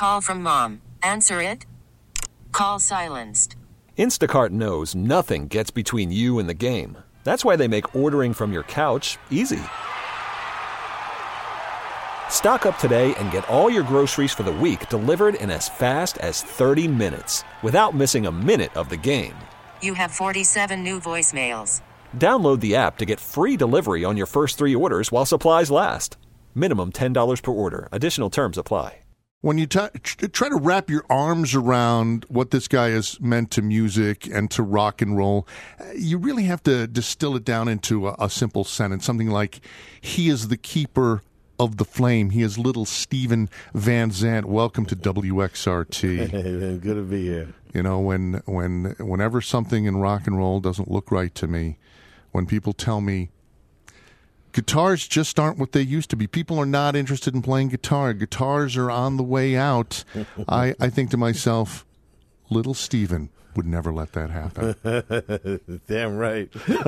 Call from mom. Answer it. Call silenced. Instacart knows nothing gets between you and the game. That's why they make ordering from your couch easy. Stock up today and get all your groceries for the week delivered in as fast as 30 minutes without missing a minute of the game. You have 47 new voicemails. Download the app to get free delivery on your first 3 orders while supplies last. Minimum $10 per order. Additional terms apply. When you try to wrap your arms around what this guy has meant to music and to rock and roll, you really have to distill it down into a simple sentence, something like, he is the keeper of the flame. He is little Steven Van Zandt. Welcome to WXRT. Hey, good to be here. You know, whenever something in rock and roll doesn't look right to me, when people tell me guitars just aren't what they used to be, people are not interested in playing guitar, guitars are on the way out, I think to myself, little Steven would never let that happen. Damn right.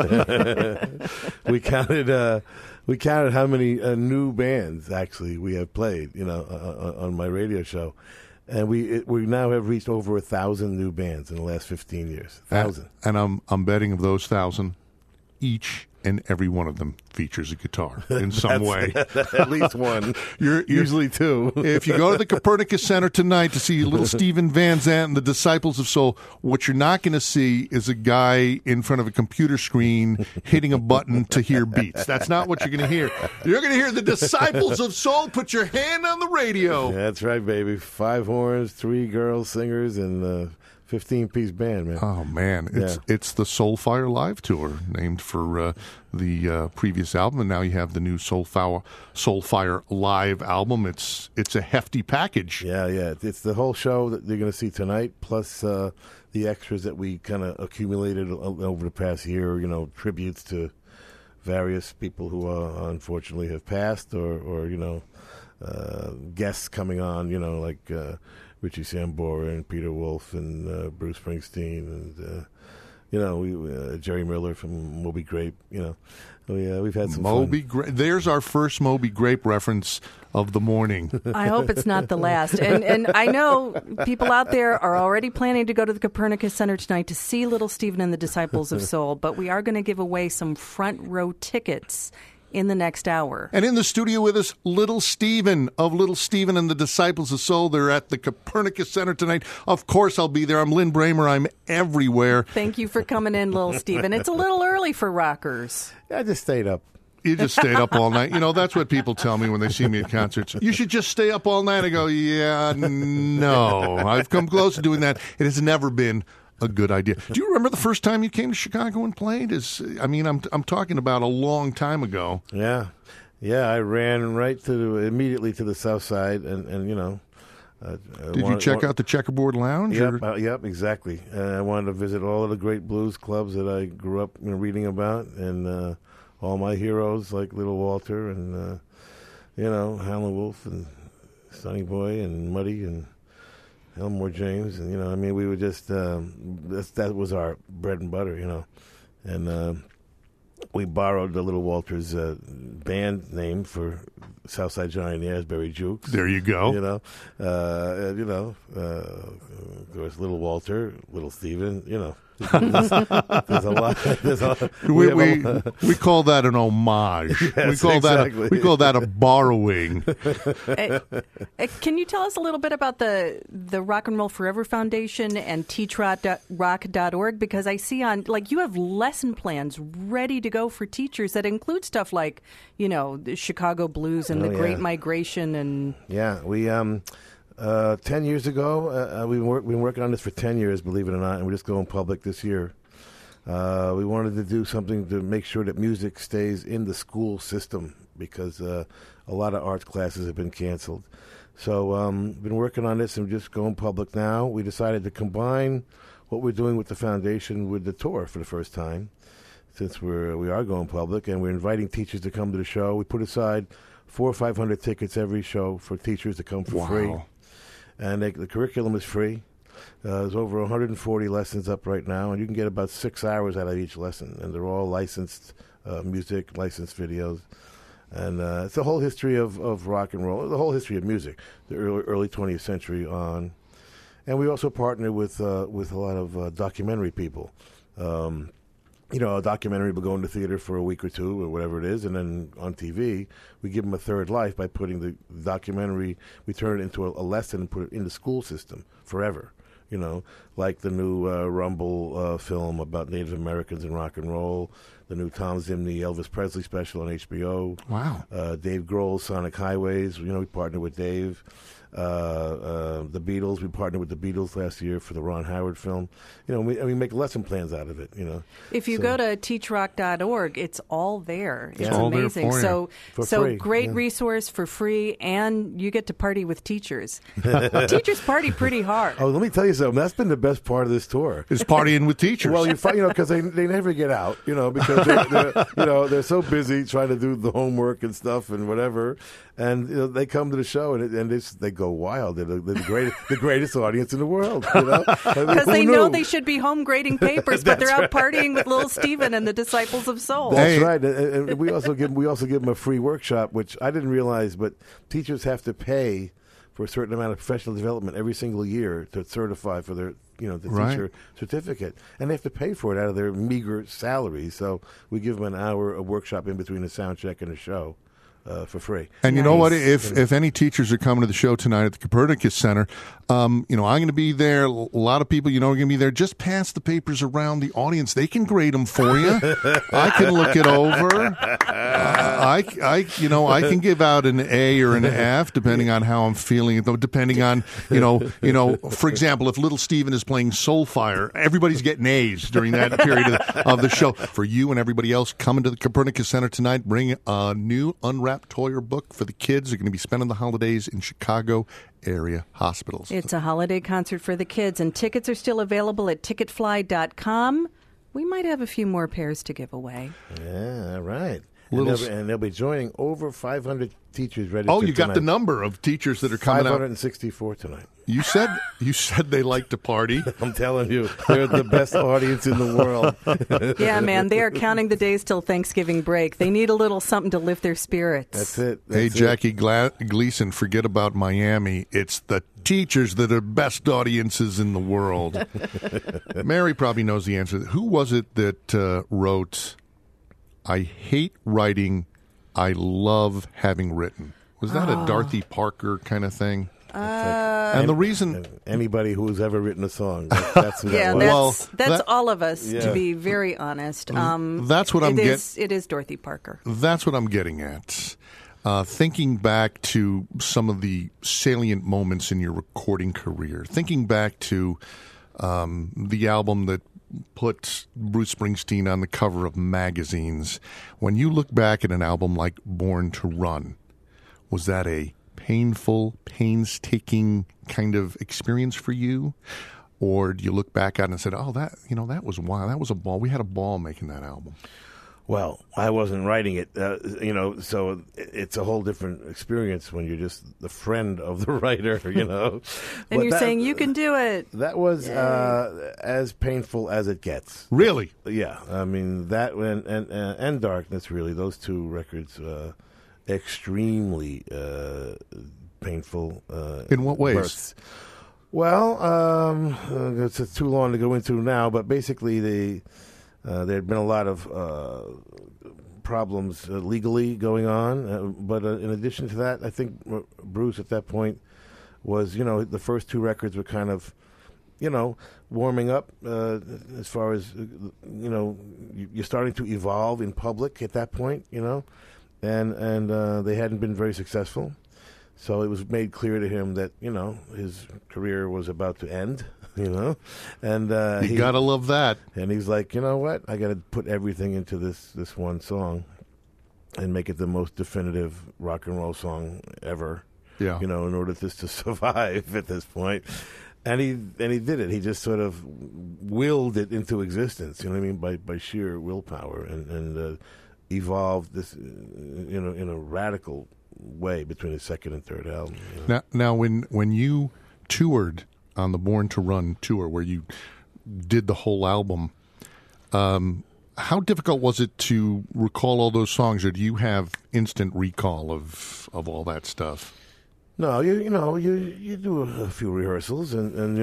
We counted how many new bands actually we have played, on my radio show. And we now have reached over 1,000 new bands in the last 15 years. 1,000. And I'm betting of those 1,000, each and every one of them features a guitar in some way. At least one. You're usually two. If you go to the Copernicus Center tonight to see little Steven Van Zandt and the Disciples of Soul, what you're not going to see is a guy in front of a computer screen hitting a button to hear beats. That's not what you're going to hear. You're going to hear the Disciples of Soul. Put your hand on the radio. Yeah, that's right, baby. 5 horns, 3 girl singers, and 15-piece band, man. Oh, man. It's the Soulfire Live Tour, named for the previous album, and now you have the new Soulfire Live album. It's a hefty package. Yeah. It's the whole show that you're going to see tonight, plus the extras that we kind of accumulated over the past year, tributes to various people who unfortunately have passed or guests coming on, like Richie Sambora and Peter Wolf and Bruce Springsteen and Jerry Miller from Moby Grape. We've had some Moby fun. Grape. There's our first Moby Grape reference of the morning. I hope it's not the last. And I know people out there are already planning to go to the Copernicus Center tonight to see Little Steven and the Disciples of Soul, but we are going to give away some front row tickets in the next hour. And in the studio with us, Little Steven of Little Steven and the Disciples of Soul. They're at the Copernicus Center tonight. Of course I'll be there. I'm Lynn Bramer. I'm everywhere. Thank you for coming in, Little Steven. It's a little early for rockers. I just stayed up. You just stayed up all night. That's what people tell me when they see me at concerts. You should just stay up all night. I go, yeah, no. I've come close to doing that. It has never been a good idea. Do you remember the first time you came to Chicago and played? I'm talking about a long time ago. Yeah. I ran right immediately to the South Side, and Did you check out the Checkerboard Lounge? Yep, exactly. I wanted to visit all of the great blues clubs that I grew up reading about, and all my heroes like Little Walter and Howlin' Wolf and Sonny Boy and Muddy and Elmore James, and we were just that was our bread and butter, and we borrowed the Little Walters band name for Southside Johnny and the Asbury Jukes. There you go. Of course, Little Walter, Little Steven, There's a lot. We call that an homage. Yes, we call that a borrowing. Can you tell us a little bit about the Rock and Roll Forever Foundation and teachrock.org? Because I see you have lesson plans ready to go for teachers that include stuff like the Chicago Blues and the Great Migration and we 10 years ago, we've been working on this for 10 years, believe it or not, and we're just going public this year. We wanted to do something to make sure that music stays in the school system because a lot of arts classes have been canceled. So been working on this and just going public now. We decided to combine what we're doing with the foundation with the tour for the first time since we are going public, and we're inviting teachers to come to the show. We put aside 400 or 500 tickets every show for teachers to come for free. And the curriculum is free. There's over 140 lessons up right now, and you can get about 6 hours out of each lesson. And they're all licensed music, licensed videos. And it's the whole history of rock and roll, the whole history of music, the early 20th century on. And we also partner with a lot of documentary people. A documentary will go into theater for a week or two or whatever it is, and then on TV, we give them a third life by putting the documentary, we turn it into a lesson and put it in the school system forever. Like the new Rumble film about Native Americans and rock and roll, the new Tom Zimny Elvis Presley special on HBO. Wow. Dave Grohl's Sonic Highways, we partnered with Dave. The Beatles, we partnered with the Beatles last year for the Ron Howard film. We make lesson plans out of it. If you go to teachrock.org, it's all there. It's all there amazing. for you. So free. great resource for free, and you get to party with teachers. Teachers party pretty hard. Oh, let me tell you something. That's been the best part of this tour. Is partying with teachers. Well, you find, because they never get out, because they're so busy trying to do the homework and stuff and whatever, and they come to the show and they go wild. They're the greatest audience in the world, because they know they should be home grading papers, but they're out partying with little Stephen and the Disciples of Soul. That's right. And we also give them a free workshop, which I didn't realize, but teachers have to pay for a certain amount of professional development every single year to certify for their the teacher certificate, and they have to pay for it out of their meager salaries. So we give them an hour of workshop in between a sound check and a show. For free. And you know what? If any teachers are coming to the show tonight at the Copernicus Center, I'm going to be there. A lot of people, are going to be there. Just pass the papers around the audience. They can grade them for you. I can look it over. I can give out an A or an F depending on how I'm feeling. Depending on, for example, if Little Steven is playing Soulfire, everybody's getting A's during that period of the show. For you and everybody else coming to the Copernicus Center tonight, bring a new unwrapped toy or book for the kids who are going to be spending the holidays in Chicago area hospitals. It's a holiday concert for the kids, and tickets are still available at ticketfly.com. We might have a few more pairs to give away. Yeah, right. And they'll be joining over 500 teachers ready. Oh, you got the number of teachers that are coming 564 tonight. You said they like to party. I'm telling you, they're the best audience in the world. Yeah, man, they are counting the days till Thanksgiving break. They need a little something to lift their spirits. That's it. Hey, Jackie Gleason, forget about Miami. It's the teachers that are best audiences in the world. Mary probably knows the answer. Who was it that wrote, "I hate writing, I love having written"? Was that a Dorothy Parker kind of thing? And the reason anybody who's ever written a song, that's that's all of us. To be very honest, that's what I'm getting. It is Dorothy Parker. That's what I'm getting at. Thinking back to some of the salient moments in your recording career, thinking back to the album that put Bruce Springsteen on the cover of magazines. When you look back at an album like Born to Run, was that a painful, painstaking kind of experience for you? Or do you look back at it and said, oh, that was wild. That was a ball. We had a ball making that album. Well, I wasn't writing it, so it's a whole different experience when you're just the friend of the writer, And you're saying you can do it. That was as painful as it gets. Really? Yeah. I mean, that and Darkness, really, those two records, extremely painful. In what ways? Births. Well, it's too long to go into now, but basically there had been a lot of problems legally going on. But in addition to that, I think Bruce at that point was, the first two records were kind of, warming up as far as, you're starting to evolve in public at that point, and they hadn't been very successful. So it was made clear to him that, his career was about to end. And you gotta love that. And he's like, you know what? I got to put everything into this one song and make it the most definitive rock and roll song ever. Yeah. In order for this to survive at this point. And he did it. He just sort of willed it into existence. You know what I mean? By sheer willpower and evolved this, in a radical way between the second and third album. Now, when you toured on the Born to Run tour, where you did the whole album, How difficult was it to recall all those songs, or do you have instant recall of all that stuff? No, you do a few rehearsals and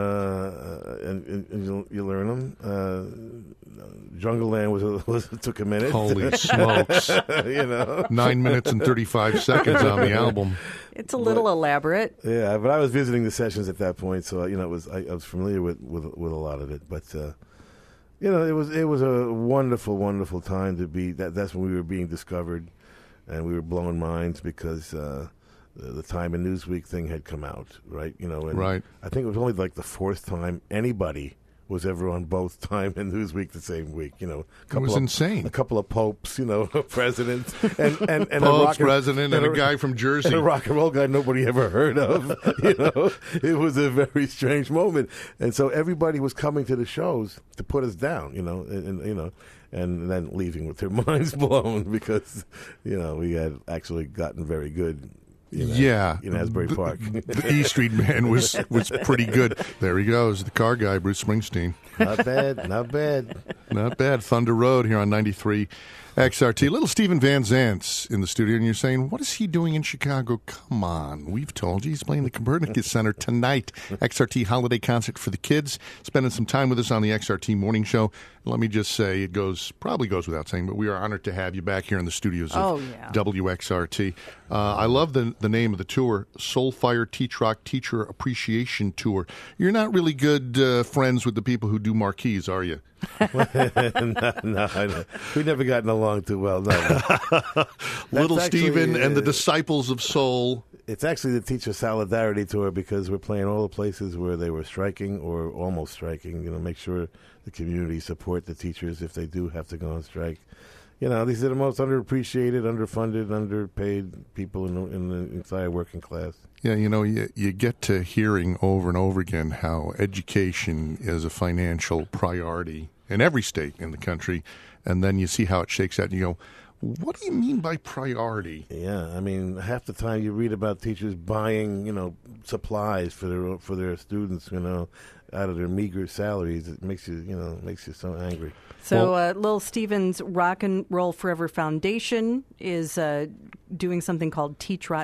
you learn them. Jungle Land was took a minute. Holy smokes! 9 minutes and 35 seconds on the album. It's a little elaborate. Yeah, but I was visiting the sessions at that point, so I was familiar with a lot of it. But it was a wonderful, wonderful time to be. That's when we were being discovered, and we were blowing minds because the Time and Newsweek thing had come out, right? And right. I think it was only like the fourth time anybody was ever on both Time and Newsweek the same week. It was insane. A couple of popes, presidents, and Pope's president and a guy from Jersey, and a rock and roll guy nobody ever heard of. It was a very strange moment, and so everybody was coming to the shows to put us down, and then leaving with their minds blown because we had actually gotten very good. In Asbury Park. The E Street Man was pretty good. There he goes, the car guy, Bruce Springsteen. Not bad, not bad. Not bad. Thunder Road here on 93 XRT. Little Steven Van Zant's in the studio, and you're saying, what is he doing in Chicago? Come on. We've told you. He's playing the Copernicus Center tonight. XRT holiday concert for the kids. Spending some time with us on the XRT morning show. Let me just say, it probably goes without saying, but we are honored to have you back here in the studios of WXRT. I love the name of the tour, Soulfire Teach Rock Teacher Appreciation Tour. You're not really good friends with the people who do marquees, are you? No, we've never gotten along too well. No. Little Steven and the Disciples of Soul. It's actually the Teacher Solidarity Tour because we're playing all the places where they were striking or almost striking. Make sure the community support the teachers if they do have to go on strike. These are the most underappreciated, underfunded, underpaid people in the entire working class. Yeah, you get to hearing over and over again how education is a financial priority in every state in the country, and then you see how it shakes out, and you go, what do you mean by priority? Yeah, half the time you read about teachers buying, supplies for their students, out of their meager salaries. It makes you so angry. So Little Steven's Rock and Roll Forever Foundation is doing something called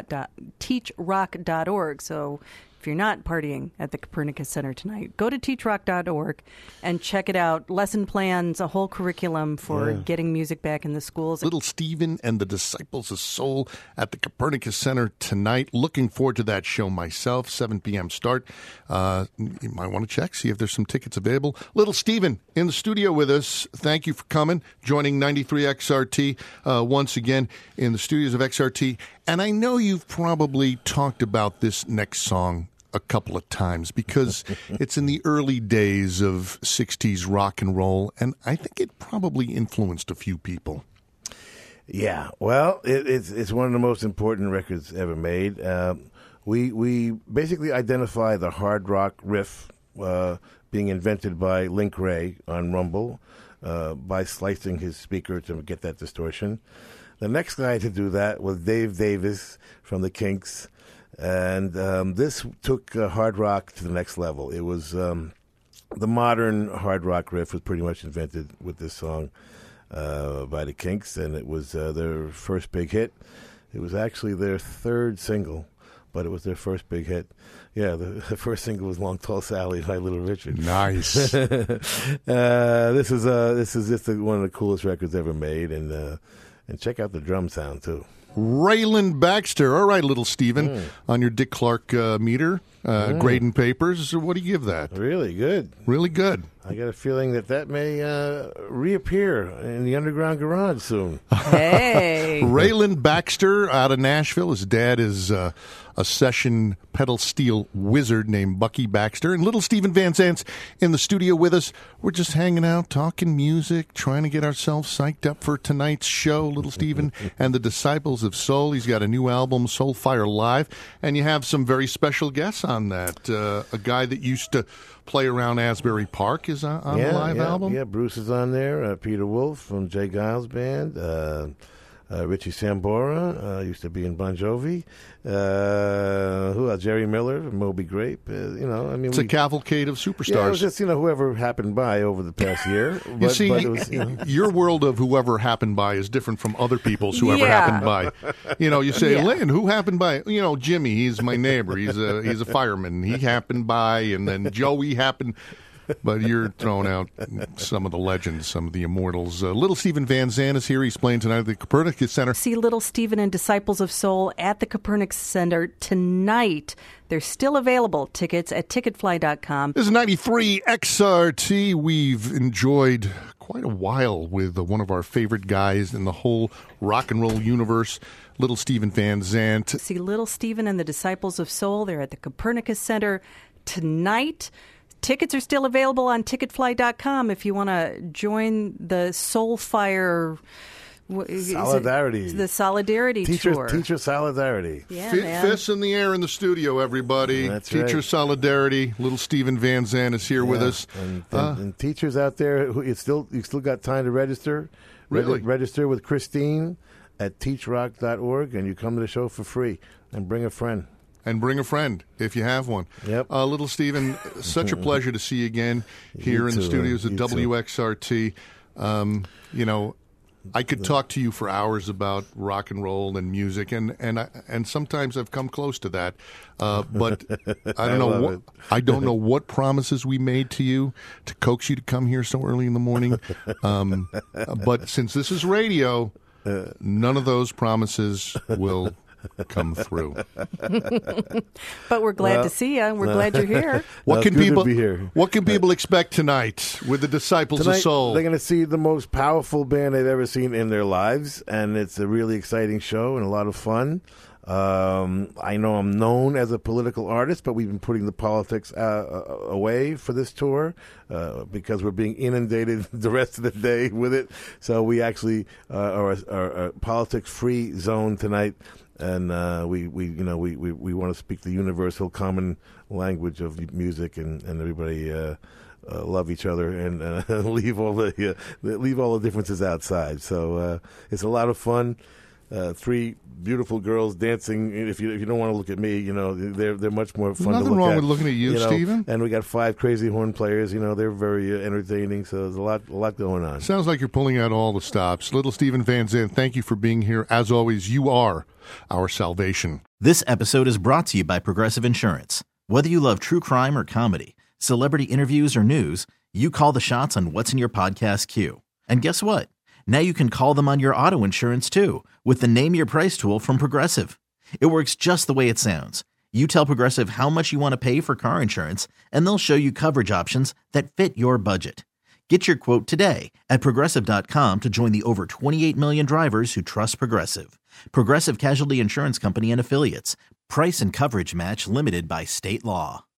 teachrock.org. So if you're not partying at the Copernicus Center tonight, go to teachrock.org and check it out. Lesson plans, a whole curriculum for getting music back in the schools. Little Steven and the Disciples of Soul at the Copernicus Center tonight. Looking forward to that show myself, 7 p.m. start. You might want to check, see if there's some tickets available. Little Steven in the studio with us. Thank you for coming, joining 93 XRT once again in the studios of XRT. And I know you've probably talked about this next song a couple of times because it's in the early days of 60s rock and roll, and I think it probably influenced a few people. Yeah, well, it's one of the most important records ever made. We basically identify the hard rock riff being invented by Link Wray on Rumble by slicing his speaker to get that distortion. The next guy to do that was Dave Davis from the Kinks, and this took hard rock to the next level. It was the modern hard rock riff was pretty much invented with this song by the Kinks, and it was their first big hit. It was actually their third single, but it was their first big hit. Yeah, the first single was "Long Tall Sally" by Little Richard. Nice. This is just one of the coolest records ever made, and check out the drum sound too. Raylan Baxter. All right, Little Steven, on your Dick Clark meter, grading papers. What do you give that? Really good. Really good. I got a feeling that may reappear in the Underground Garage soon. Hey. Raylan Baxter out of Nashville. His dad is a session pedal steel wizard named Bucky Baxter. And Little Steven Van Zant's in the studio with us. We're just hanging out, talking music, trying to get ourselves psyched up for tonight's show. Little Steven and the Disciples of Soul. He's got a new album, Soulfire Live. And you have some very special guests on that. A guy that used to play around Asbury Park is on the live album. Yeah, Bruce is on there. Peter Wolf from Jay Giles Band. Richie Sambora used to be in Bon Jovi. Who else? Jerry Miller, Moby Grape. It's a cavalcade of superstars. Yeah, it was just whoever happened by over the past year. You see, it was, your world of whoever happened by is different from other people's whoever Yeah. happened by. You say, Yeah. Lynn, who happened by? Jimmy, he's my neighbor. He's a fireman. He happened by, and then Joey happened. But you're throwing out some of the legends, some of the immortals. Little Steven Van Zandt is here. He's playing tonight at the Copernicus Center. See Little Steven and Disciples of Soul at the Copernicus Center tonight. They're still available. Tickets at ticketfly.com. This is 93 XRT. We've enjoyed quite a while with one of our favorite guys in the whole rock and roll universe, Little Steven Van Zandt. See Little Steven and the Disciples of Soul. They're at the Copernicus Center tonight. Tickets are still available on ticketfly.com if you want to join the Soulfire Solidarity. The Solidarity Tour. Teacher Solidarity. Yeah, man. Fists in the air in the studio, everybody. That's Teacher right. Solidarity. Little Steven Van Zandt is here with us. And teachers out there, you still got time to register. Really? Register with Christine at teachrock.org, and you come to the show for free. And bring a friend. And bring a friend if you have one. Yep. Little Steven, such a pleasure to see you again here in the too, studios at you too. WXRT. I could talk to you for hours about rock and roll and music, and sometimes I've come close to that. But I don't know. I don't know what promises we made to you to coax you to come here so early in the morning. But since this is radio, none of those promises will come through. But we're glad to see you. We're glad you're here. What can Good to people? be here. What can people expect tonight with the Disciples Tonight, of Soul? they're going to see the most powerful band they've ever seen in their lives, and it's a really exciting show and a lot of fun. I know I'm known as a political artist, but we've been putting the politics away for this tour because we're being inundated the rest of the day with it. So we actually are a politics-free zone tonight. And we want to speak the universal common language of music, and everybody love each other and leave all the differences outside. So it's a lot of fun. Three beautiful girls dancing. If you don't want to look at me, they're much more fun. Nothing to look wrong at, with looking at you, Stephen. And we got 5 crazy horn players. They're very entertaining. So there's a lot going on. Sounds like you're pulling out all the stops. Little Steven Van Zandt, thank you for being here. As always, you are our salvation. This episode is brought to you by Progressive Insurance. Whether you love true crime or comedy, celebrity interviews or news, you call the shots on what's in your podcast queue. And guess what? Now you can call them on your auto insurance too with the Name Your Price tool from Progressive. It works just the way it sounds. You tell Progressive how much you want to pay for car insurance, and they'll show you coverage options that fit your budget. Get your quote today at Progressive.com to join the over 28 million drivers who trust Progressive. Progressive Casualty Insurance Company and Affiliates. Price and coverage match limited by state law.